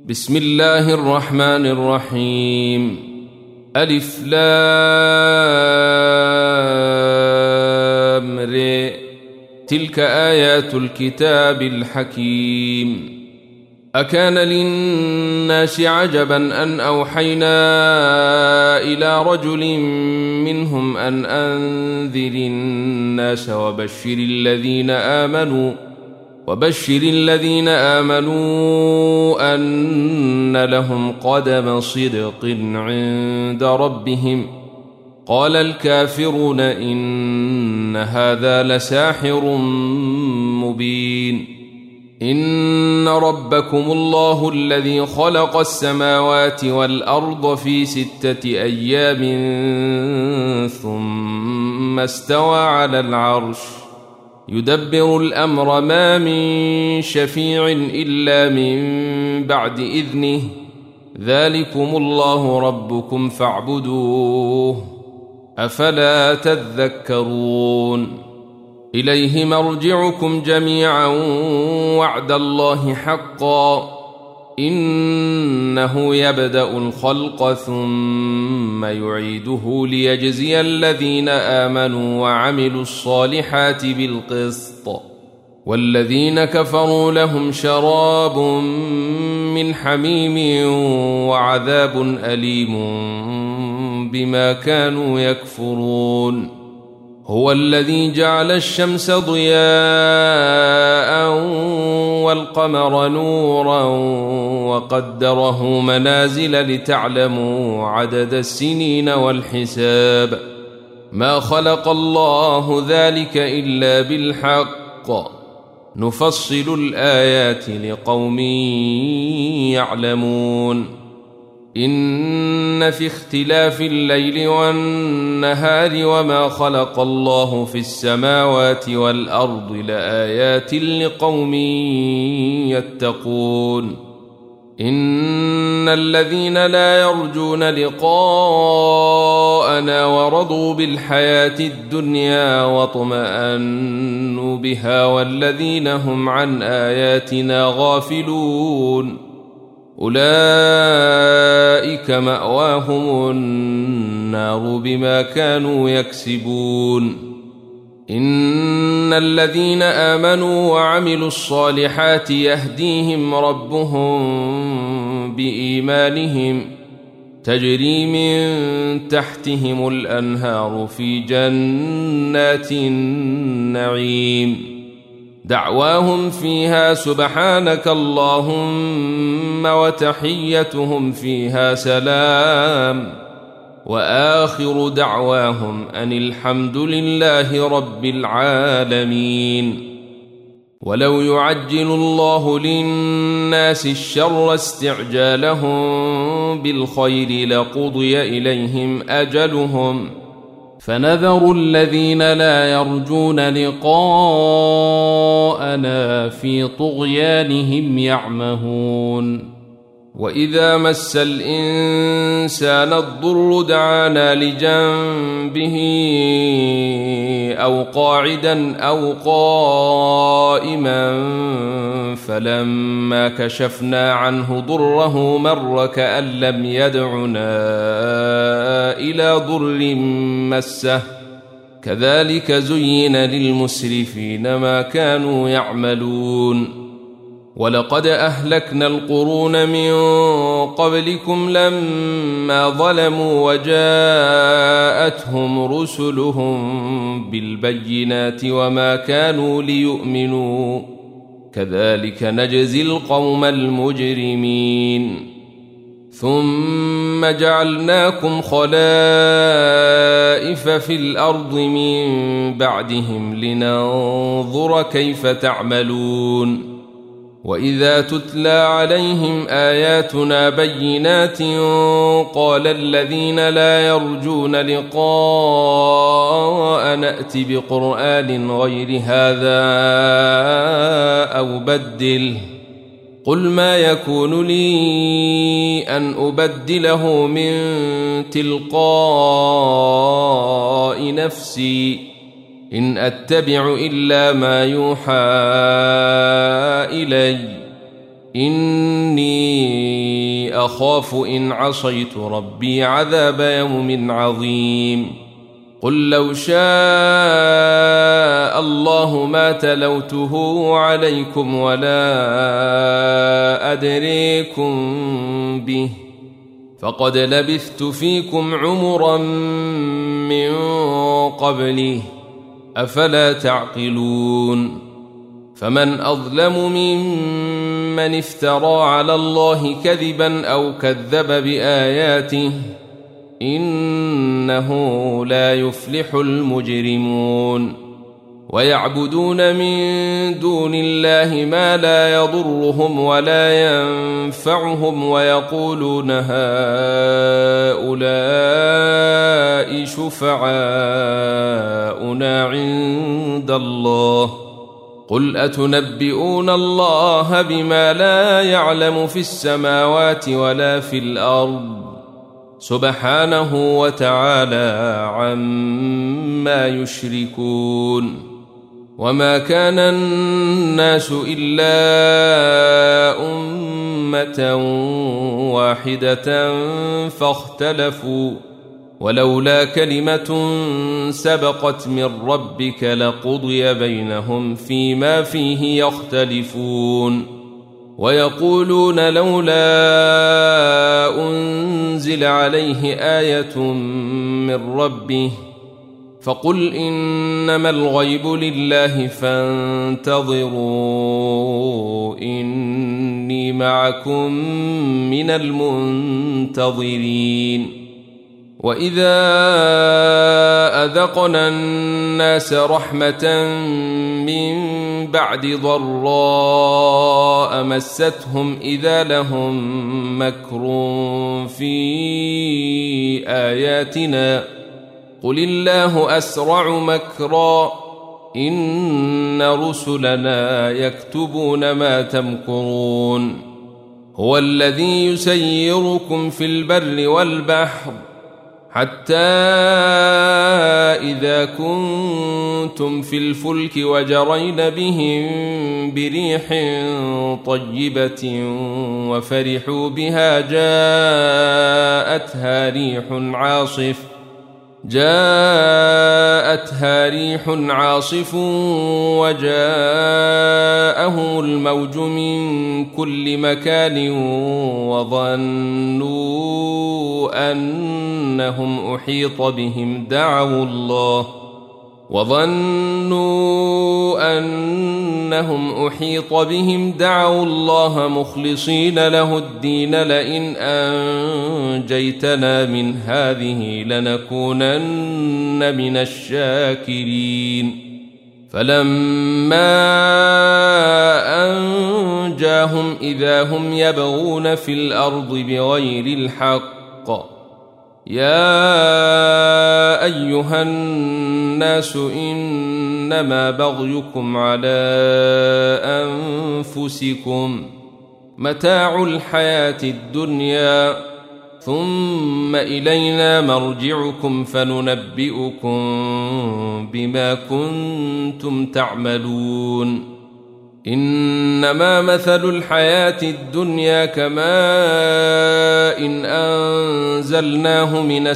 بسم الله الرحمن الرحيم. ألف لام ر. تلك آيات الكتاب الحكيم. أكان للناس عجبا أن أوحينا إلى رجل منهم أن أنذر الناس وبشر الذين آمنوا أن لهم قدم صدق عند ربهم. قال الكافرون إن هذا لساحر مبين. إن ربكم الله الذي خلق السماوات والأرض في 6 أيام ثم استوى على العرش يدبر الأمر ما من شفيع إلا من بعد إذنه. ذلكم الله ربكم فاعبدوه أفلا تذكرون. إليه مرجعكم جميعا وعد الله حقا إنه يبدأ الخلق ثم يعيده ليجزي الذين آمنوا وعملوا الصالحات بالقسط. والذين كفروا لهم شراب من حميم وعذاب أليم بما كانوا يكفرون. هو الذي جعل الشمس ضياء والقمر نورا وقدره منازل لتعلموا عدد السنين والحساب. ما خلق الله ذلك إلا بالحق نفصل الآيات لقوم يعلمون. إن في اختلاف الليل والنهار وما خلق الله في السماوات والأرض لآيات لقوم يتقون. إن الذين لا يرجون لقاءنا ورضوا بالحياة الدنيا واطمأنوا بها والذين هم عن آياتنا غافلون أولئك مأواهم النار بما كانوا يكسبون. إن الذين آمنوا وعملوا الصالحات يهديهم ربهم بإيمانهم تجري من تحتهم الأنهار في جنات النعيم. دعواهم فيها سبحانك اللهم وتحيتهم فيها سلام وآخر دعواهم أن الحمد لله رب العالمين. ولو يعجل الله للناس الشر استعجالهم بالخير لقضي إليهم أجلهم فنذر الذين لا يرجون لقاءنا في طغيانهم يعمهون. وإذا مس الإنسان الضر دعانا لجنبه أو قاعدا أو قائما فلما كشفنا عنه ضره مر كأن لم يدعنا إلى ضر مسه كذلك زين للمسرفين ما كانوا يعملون. ولقد أهلكنا القرون من قبلكم لما ظلموا وجاءتهم رسلهم بالبينات وما كانوا ليؤمنوا كذلك نجزي القوم المجرمين. ثم جعلناكم خلائف في الأرض من بعدهم لننظر كيف تعملون. وإذا تتلى عليهم آياتنا بينات قال الذين لا يرجون لقاء نأت بقرآن غير هذا أو بدله قل ما يكون لي أن أبدله من تلقاء نفسي إن أتبع إلا ما يوحى إلي إني أخاف إن عصيت ربي عذاب يوم عظيم قل لو شاء الله ما تلوته عليكم ولا أدريكم به فقد لبثت فيكم عمرا من قبله أفلا تعقلون فمن أظلم ممن افترى على الله كذبا أو كذب بآياته إنه لا يفلح المجرمون ويعبدون من دون الله ما لا يضرهم ولا ينفعهم ويقولون هؤلاء شفعاؤنا عند الله قل أتنبئون الله بما لا يعلم في السماوات ولا في الأرض سبحانه وتعالى عما يشركون وما كان الناس إلا أمة واحدة فاختلفوا ولولا كلمة سبقت من ربك لقضي بينهم فيما فيه يختلفون ويقولون لولا أنزل عليه آية من ربه فقل إنما الغيب لله فانتظروا إني معكم من المنتظرين وإذا أذقنا الناس رحمة من بعد ضراء مستهم إذا لهم مكر في آياتنا قل الله أسرع مكرا إن رسلنا يكتبون ما تمكرون هو الذي يسيركم في البر والبحر حتى إذا كنتم في الفلك وجرين بهم بريح طيبة وفرحوا بها جاءتها ريح عاصف وجاءهم الموج من كل مكان وظنوا أنهم أحيط بهم دعوا الله مخلصين له الدين لئن أنجيتنا من هذه لنكونن من الشاكرين فلما أنجاهم إذا هم يبغون في الأرض بغير الحق يا أيها الناس إنما بغيكم على أنفسكم متاع الحياة الدنيا ثم إلينا مرجعكم فننبئكم بما كنتم تعملون إنما مثل الحياة الدنيا كماء إن أنزلناه من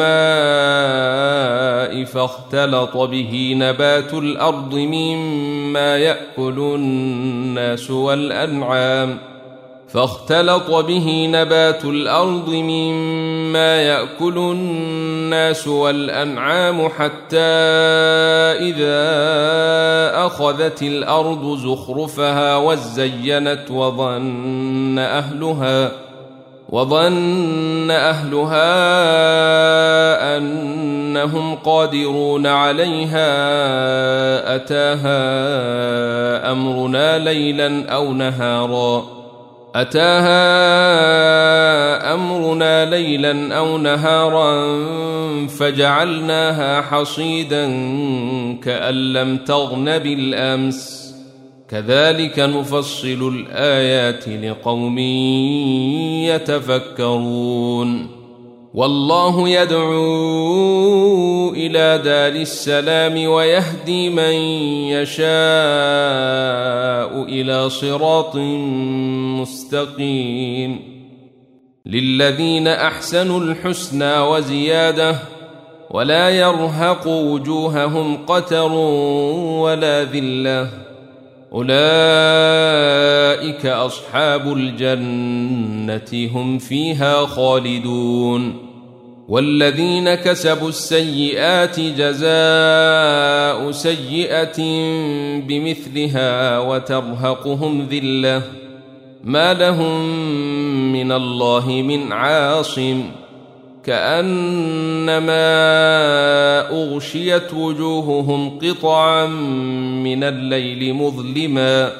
السماء فاختلط به نبات الأرض مما يأكل الناس والأنعام حتى إذا أخذت الأرض زخرفها وزينت وظن أهلها أنهم قادرون عليها أتاها أمرنا ليلا أو نهارا فجعلناها حصيدا كأن لم تغن بالأمس كذلك نفصل الآيات لقوم يتفكرون والله يدعو إلى دار السلام ويهدي من يشاء إلى صراط مستقيم. للذين أحسنوا الحسنى وزيادة ولا يرهق وجوههم قتر ولا ذلة، أولئك أصحاب الجنة هم فيها خالدون. والذين كسبوا السيئات جزاء سيئة بمثلها وترهقهم ذلة ما لهم من الله من عاصم، كأنما أغشيت وجوههم قطعا من الليل مظلما،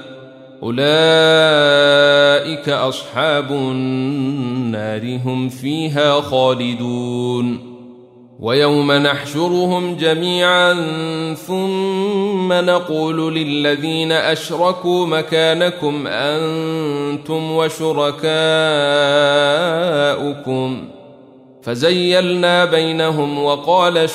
أولئك أصحاب النار هم فيها خالدون. ويوم نحشرهم جميعا ثم نقول للذين أشركوا مكانكم أنتم وشركاؤكم، فزيلنا بينهم وقال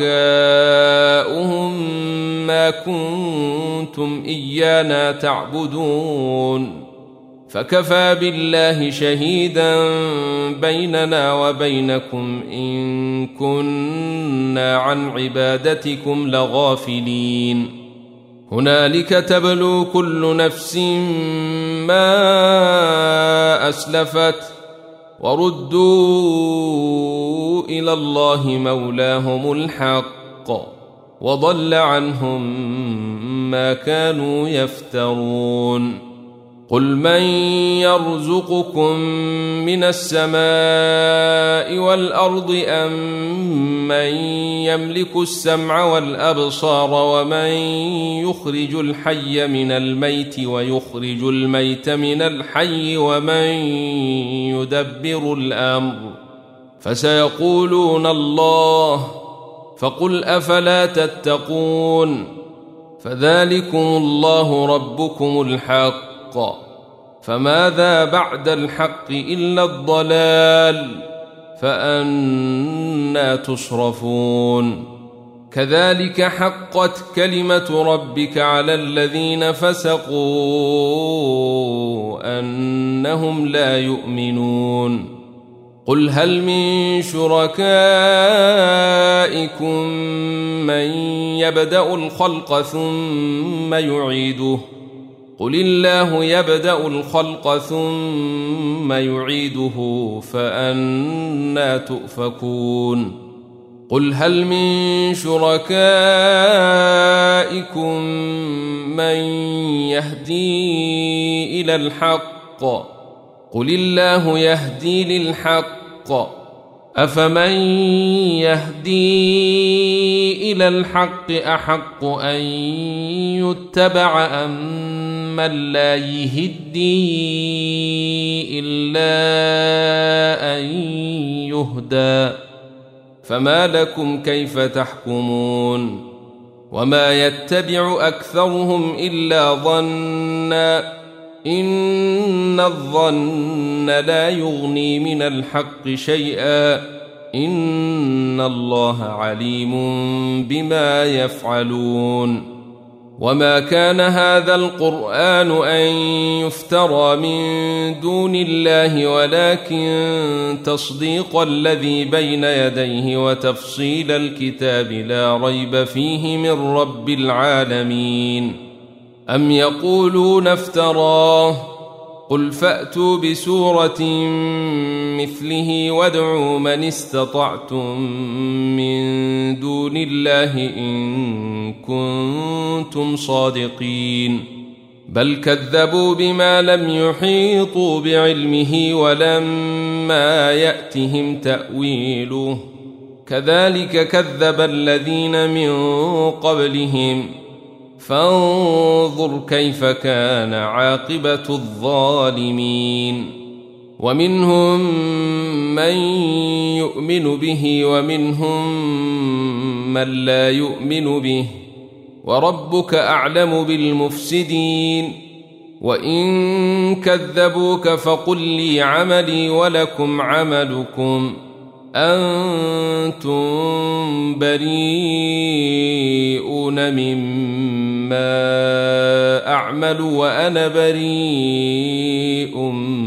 شركاؤهم ما كنتم إيانا تعبدون، فكفى بالله شهيدا بيننا وبينكم إن كنا عن عبادتكم لغافلين. هنالك تبلو كل نفس ما أسلفت وردوا إلى الله مولاهم الحق وضل عنهم ما كانوا يفترون. قل من يرزقكم من السماء والأرض أم من يملك السمع والأبصار ومن يخرج الحي من الميت ويخرج الميت من الحي ومن يدبر الأمر، فسيقولون الله، فقل أفلا تتقون. فذلكم الله ربكم الحق، فماذا بعد الحق إلا الضلال، فأنى تصرفون. كذلك حقت كلمة ربك على الذين فسقوا أنهم لا يؤمنون. قل هل من شركائكم من يبدأ الخلق ثم يعيده، قل الله يبدأ الخلق ثم يعيده فأنى تؤفكون. قل هل من شركائكم من يهدي إلى الحق، قل الله يهدي للحق، أفمن يهدي إلى الحق أحق أن يتبع أم من لا يهدي إلا أن يهدى، فما لكم كيف تحكمون. وما يتبع أكثرهم إلا ظنا، إن الظن لا يغني من الحق شيئا، إن الله عليم بما يفعلون. وما كان هذا القرآن أن يفترى من دون الله ولكن تصديق الذي بين يديه وتفصيل الكتاب لا ريب فيه من رب العالمين. أم يقولون افتراه، قل فأتوا بسورة مثله وادعوا من استطعتم من دون الله إن كنتم صادقين. بل كذبوا بما لم يحيطوا بعلمه ولما يأتهم تأويله، كذلك كذب الذين من قبلهم، فانظر كيف كان عاقبة الظالمين. ومنهم من يؤمن به ومنهم من لا يؤمن به، وربك أعلم بالمفسدين. وإن كذبوك فقل لي عملي ولكم عملكم، أنتم بريئون مما أعمل وأنا بريء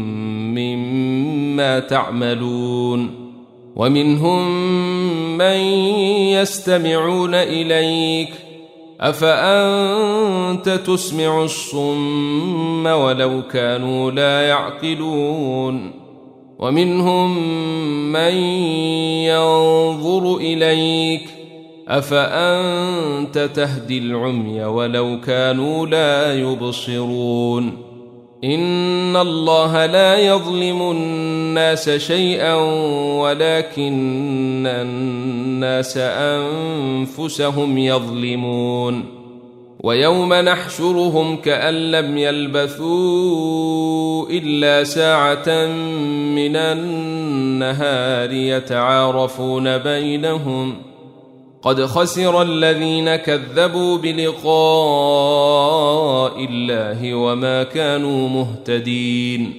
مما تعملون ومنهم من يستمعون إليك أفأنت تسمع الصم ولو كانوا لا يعقلون ومنهم من ينظر إليك أفأنت تهدي العمي ولو كانوا لا يبصرون إن الله لا يظلم الناس شيئا ولكن الناس أنفسهم يظلمون ويوم نحشرهم كأن لم يلبثوا إلا ساعة من النهار يتعارفون بينهم قد خسر الذين كذبوا بلقاء الله وما كانوا مهتدين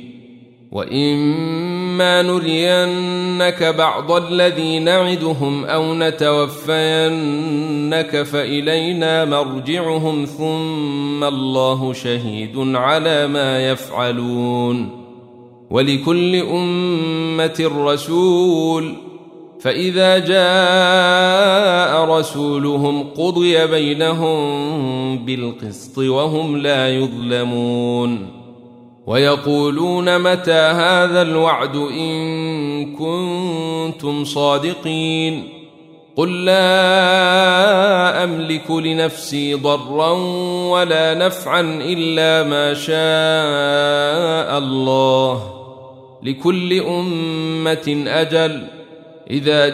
وإما نرينك بعض الذي نعدهم أو نتوفينك فإلينا مرجعهم ثم الله شهيد على ما يفعلون ولكل أمة رسول فإذا جاء رسولهم قضي بينهم بالقسط وهم لا يظلمون ويقولون متى هذا الوعد إن كنتم صادقين قل لا أملك لنفسي ضرا ولا نفعا إلا ما شاء الله لكل أمة أجل إذا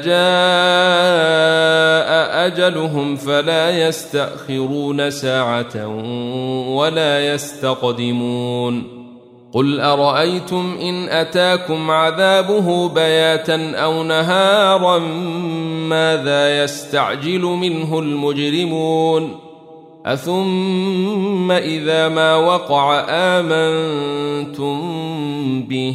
جاء أجلهم فلا يستأخرون ساعة ولا يستقدمون قل أرأيتم إن أتاكم عذابه بياتا أو نهارا ماذا يستعجل منه المجرمون أثم إذا ما وقع آمنتم به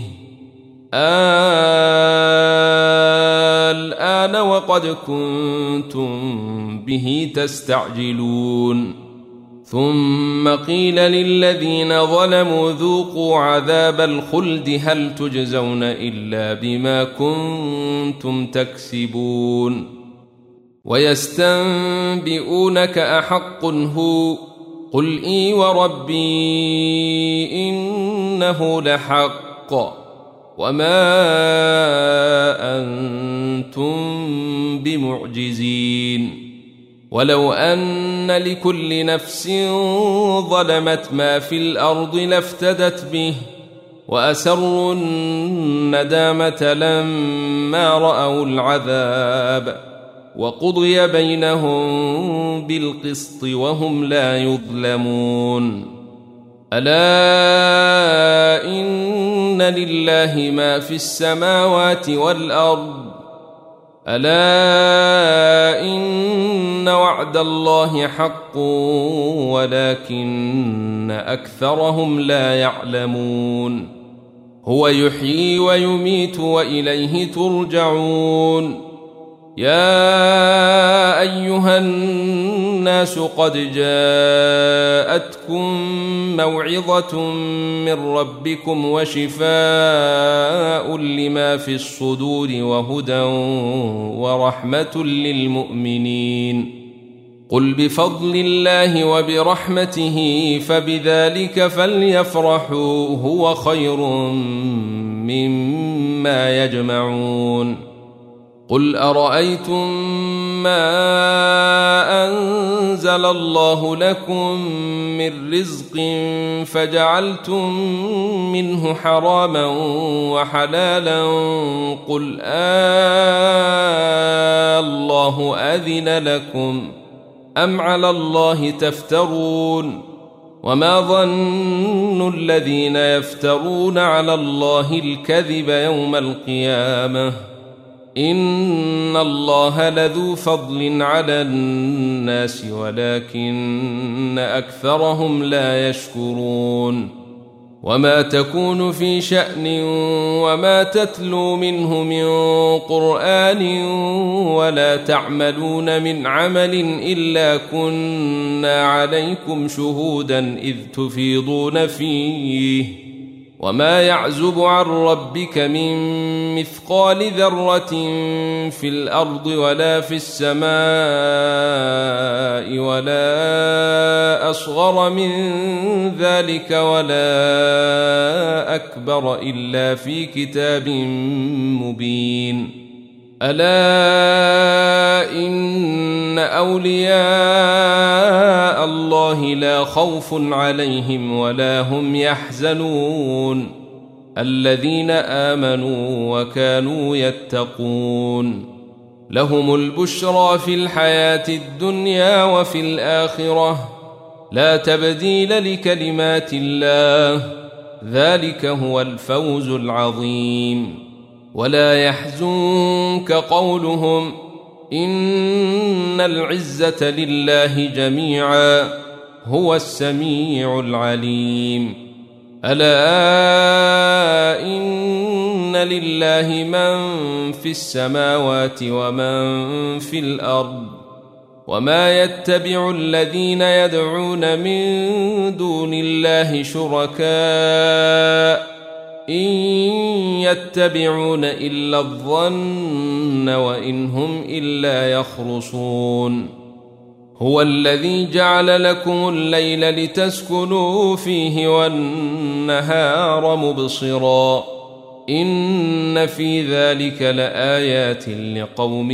الآن وقد كنتم به تستعجلون ثم قيل للذين ظلموا ذوقوا عذاب الخلد هل تجزون إلا بما كنتم تكسبون ويستنبئونك أحق هو قل إي وربي إنه لحق وما أنتم بمعجزين ولو أن لكل نفس ظلمت ما في الأرض لافتدت به وأسروا الندامة لما رأوا العذاب وقضي بينهم بالقسط وهم لا يظلمون ألا إن لله ما في السماوات والأرض ألا إن وعد الله حق ولكن أكثرهم لا يعلمون هو يحيي ويميت وإليه ترجعون يا أيها الناس قد جاءتكم موعظة من ربكم وشفاء لما في الصدور وهدى ورحمة للمؤمنين قل بفضل الله وبرحمته فبذلك فليفرحوا هو خير مما يجمعون قل أرأيتم ما أنزل الله لكم من رزق فجعلتم منه حراما وحلالا قل الله أذن لكم أم على الله تفترون وما ظن الذين يفترون على الله الكذب يوم القيامة إن الله لذو فضل على الناس ولكن أكثرهم لا يشكرون وما تكون في شأن وما تتلو منه من قرآن ولا تعملون من عمل إلا كنا عليكم شهودا إذ تفيضون فيه وما يعزب عن ربك من مثقال ذرة في الأرض ولا في السماء ولا أصغر من ذلك ولا أكبر إلا في كتاب مبين ألا إن أولياء الله لا خوف عليهم ولا هم يحزنون الذين آمنوا وكانوا يتقون لهم البشرى في الحياة الدنيا وفي الآخرة لا تبديل لكلمات الله ذلك هو الفوز العظيم ولا يحزنك قولهم إن العزة لله جميعا هو السميع العليم ألا إن لله من في السماوات ومن في الأرض وما يتبع الذين يدعون من دون الله شركاء إن يتبعون إلا الظن وإن هم إلا يخرصون هو الذي جعل لكم الليل لتسكنوا فيه والنهار مبصرا إن في ذلك لآيات لقوم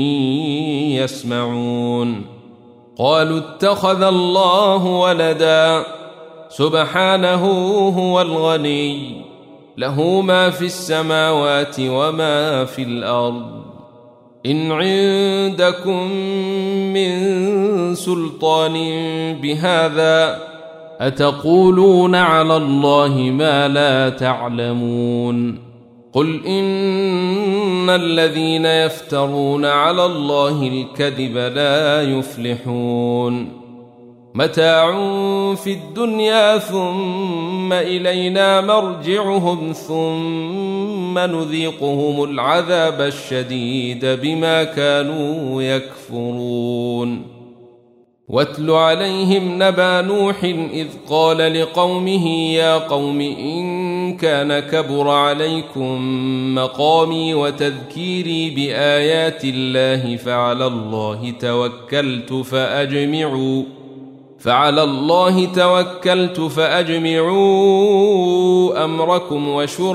يسمعون قالوا اتخذ الله ولدا سبحانه هو الغني له ما في السماوات وما في الأرض إن عندكم من سلطان بهذا أتقولون على الله ما لا تعلمون قل إن الذين يفترون على الله الكذب لا يفلحون متاع في الدنيا ثم إلينا مرجعهم ثم نذيقهم العذاب الشديد بما كانوا يكفرون واتل عليهم نبأ نوح إذ قال لقومه يا قوم إن كان كبر عليكم مقامي وتذكيري بآيات الله فعلى الله توكلت فأجمعوا أمركم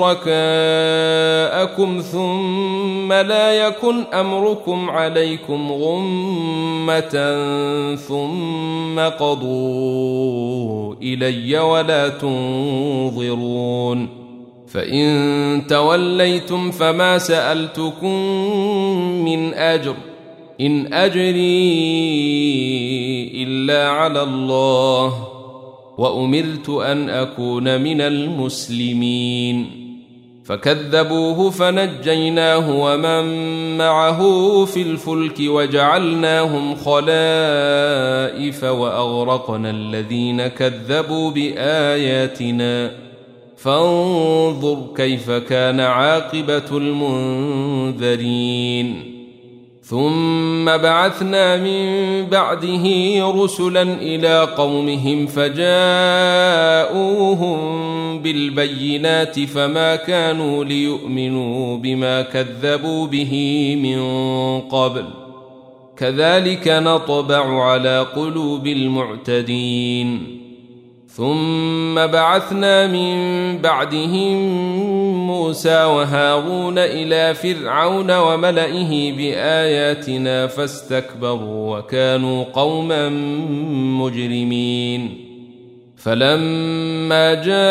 وشركاءكم ثم لا يكن أمركم عليكم غمة ثم قضوا إلي ولا تنظرون فإن توليتم فما سألتكم من أجر إن أجري إلا على الله وأمرت أن أكون من المسلمين فكذبوه فنجيناه ومن معه في الفلك وجعلناهم خلائف وأغرقنا الذين كذبوا بآياتنا فانظر كيف كان عاقبة المنذرين ثم بعثنا من بعده رسلا إلى قومهم فجاءوهم بالبينات فما كانوا ليؤمنوا بما كذبوا به من قبل كذلك نطبع على قلوب المعتدين ثم بعثنا من بعدهم موسى وهارون إلى فرعون وملئه بآياتنا فاستكبروا وكانوا قوما مجرمين فلما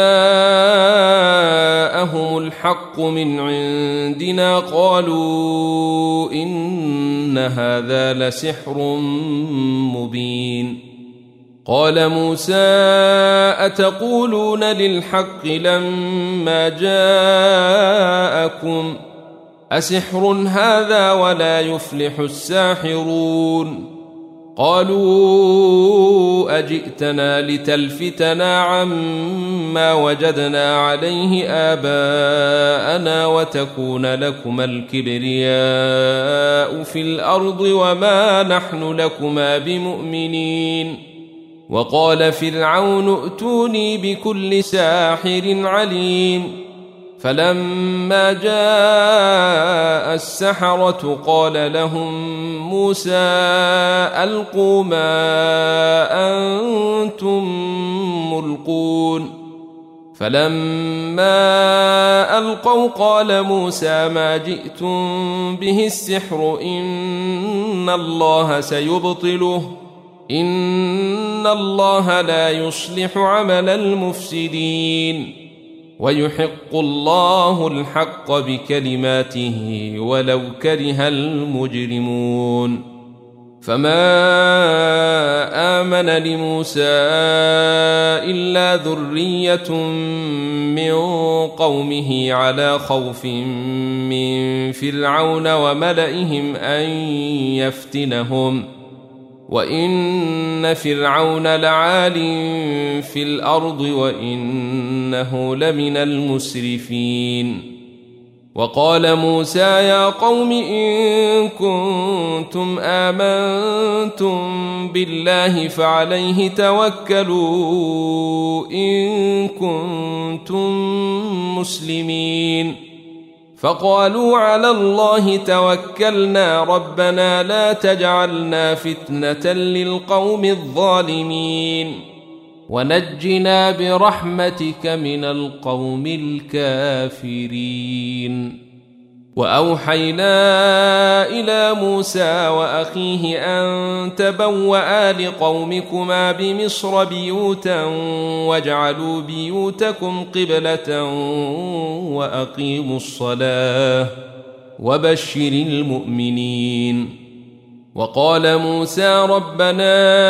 جاءهم الحق من عندنا قالوا إن هذا لسحر مبين قال موسى أتقولون للحق لما جاءكم أسحر هذا ولا يفلح الساحرون قالوا أجئتنا لتلفتنا عما وجدنا عليه آباءنا وتكون لكما الكبرياء في الأرض وما نحن لكما بمؤمنين. وقال فرعون ائتوني بكل ساحر عليم. فلما جاء السحرة قال لهم موسى ألقوا ما أنتم ملقون. فلما ألقوا قال موسى ما جئتم به السحر إن الله سيبطله إن الله لا يصلح عمل المفسدين ويحق الله الحق بكلماته ولو كره المجرمون. فما آمن لموسى إلا ذرية من قومه على خوف من فرعون وملئهم أن يفتنهم وإن فرعون لعال في الأرض وإنه لمن المسرفين. وقال موسى يا قوم إن كنتم آمنتم بالله فعليه توكلوا إن كنتم مسلمين. فقالوا على الله توكلنا ربنا لا تجعلنا فتنة للقوم الظالمين ونجنا برحمتك من القوم الكافرين. وأوحينا إلى موسى وأخيه أن تبوأ لقومكما بمصر بيوتا واجعلوا بيوتكم قبلة وأقيموا الصلاة وبشر المؤمنين. وقال موسى ربنا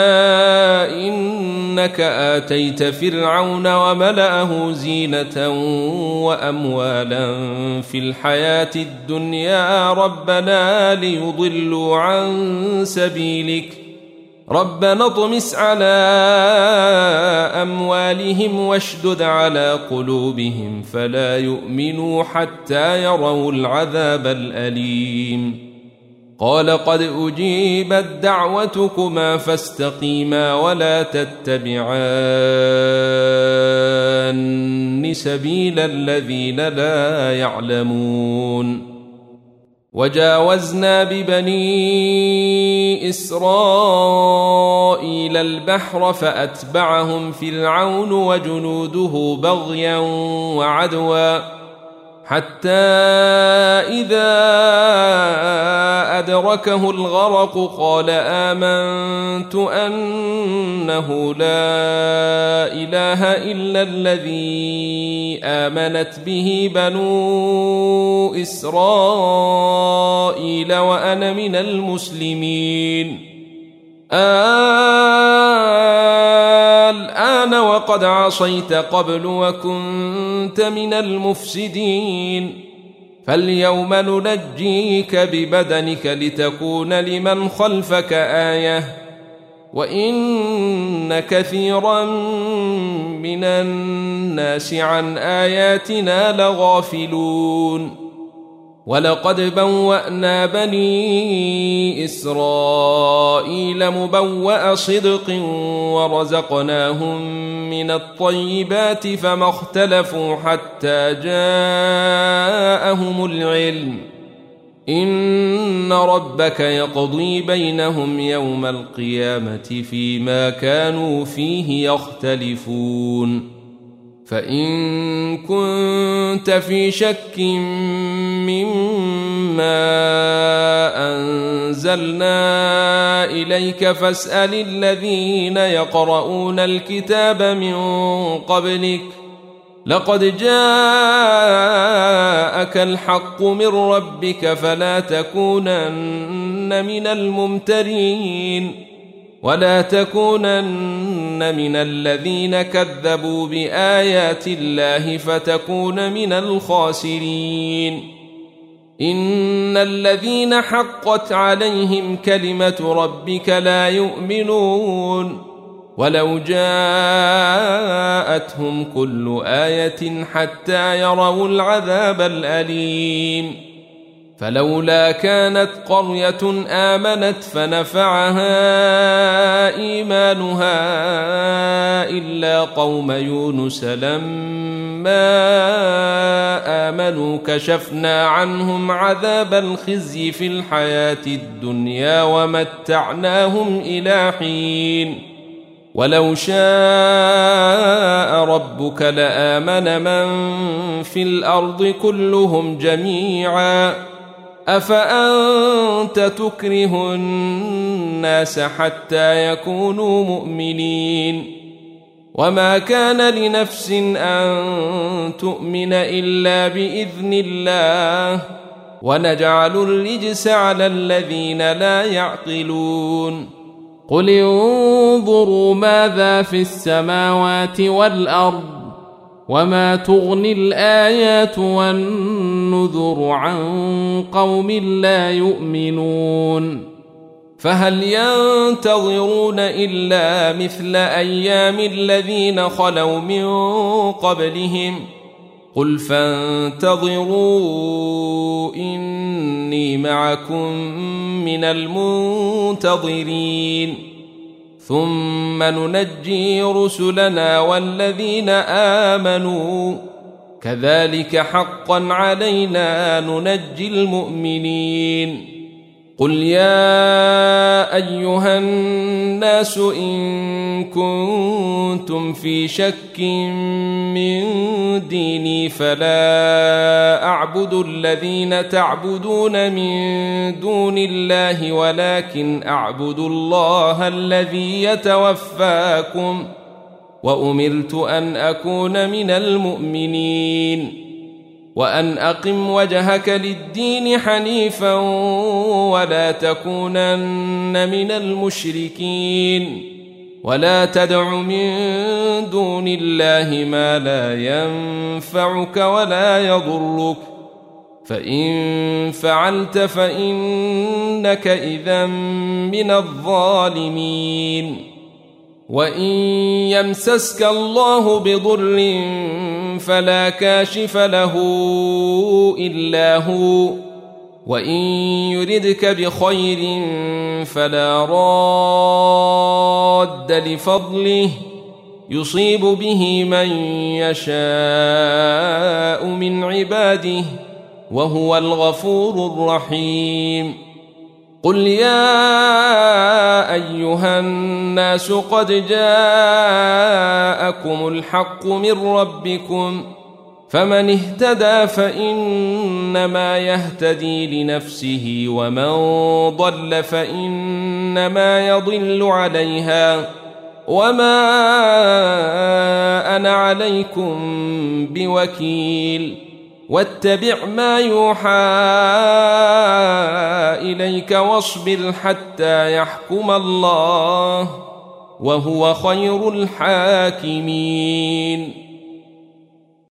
إنك آتيت فرعون وملأه زينة وأموالا في الحياة الدنيا ربنا ليضلوا عن سبيلك ربنا اطمس على أموالهم واشدد على قلوبهم فلا يؤمنوا حتى يروا العذاب الأليم. قال قد أجيبت دعوتكما فاستقيما ولا تتبعان سبيل الذين لا يعلمون. وجاوزنا ببني إسرائيل البحر فأتبعهم فرعون وجنوده بغيا وعدوا حتى إذا أدركه الغرق قال آمنت أنه لا إله إلا الذي آمنت به بنو إسرائيل وأنا من المسلمين. الآن وقد عصيت قبل وكنت من المفسدين فاليوم ننجيك ببدنك لتكون لمن خلفك آية وإن كثيرا من الناس عن آياتنا لغافلون. ولقد بوأنا بني إسرائيل مبوأ صدق ورزقناهم من الطيبات فما اختلفوا حتى جاءهم العلم إن ربك يقضي بينهم يوم القيامة فيما كانوا فيه يختلفون. فإن كنت في شك مما أنزلنا إليك فاسأل الذين يقرؤون الكتاب من قبلك لقد جاءك الحق من ربك فلا تكونن من الممترين ولا تكونن من الذين كذبوا بآيات الله فتكون من الخاسرين. إن الذين حقت عليهم كلمة ربك لا يؤمنون ولو جاءتهم كل آية حتى يروا العذاب الأليم فلولا كانت قرية آمنت فنفعها إيمانها إلا قوم يونس لما آمنوا كشفنا عنهم عذاب الخزي في الحياة الدنيا ومتعناهم إلى حين ولو شاء ربك لآمن من في الأرض كلهم جميعا أفأنت تكره الناس حتى يكونوا مؤمنين وما كان لنفس أن تؤمن إلا بإذن الله ونجعل الرجس على الذين لا يعقلون قل انظروا ماذا في السماوات والأرض وما تغني الآيات والنذر عن قوم لا يؤمنون فهل ينتظرون إلا مثل أيام الذين خلوا من قبلهم قل فانتظروا إني معكم من المنتظرين ثم ننجي رسلنا والذين آمنوا كذلك حقا علينا ننجي المؤمنين قل يا أيها الناس إن كنتم في شك من ديني فلا أعبد الذين تعبدون من دون الله ولكن أعبد الله الذي يتوفاكم وأمرت أن أكون من المؤمنين وأن أقم وجهك للدين حنيفا ولا تكونن من المشركين ولا تدع من دون الله ما لا ينفعك ولا يضرك فإن فعلت فإنك إذا من الظالمين وإن يمسسك الله بضر فلا كاشف له إلا هو وإن يردك بخير فلا راد لفضله يصيب به من يشاء من عباده وهو الغفور الرحيم قل يا أيها الناس قد جاءكم الحق من ربكم فمن اهتدى فإنما يهتدي لنفسه ومن ضل فإنما يضل عليها وما أنا عليكم بوكيل واتبع ما يوحى إليك واصبر حتى يحكم الله وهو خير الحاكمين